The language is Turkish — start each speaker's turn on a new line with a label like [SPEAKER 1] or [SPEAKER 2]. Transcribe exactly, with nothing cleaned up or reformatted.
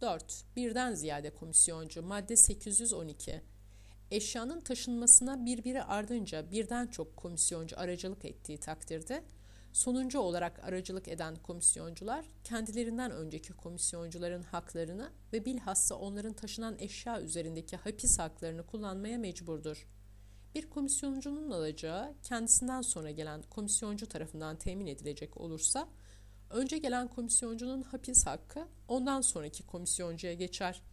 [SPEAKER 1] dört. Birden ziyade komisyoncu. Madde sekiz yüz on iki. Eşyanın taşınmasına birbiri ardınca birden çok komisyoncu aracılık ettiği takdirde, sonuncu olarak aracılık eden komisyoncular kendilerinden önceki komisyoncuların haklarını ve bilhassa onların taşınan eşya üzerindeki hapis haklarını kullanmaya mecburdur. Bir komisyoncunun alacağı kendisinden sonra gelen komisyoncu tarafından temin edilecek olursa, önce gelen komisyoncunun hapis hakkı ondan sonraki komisyoncuya geçer.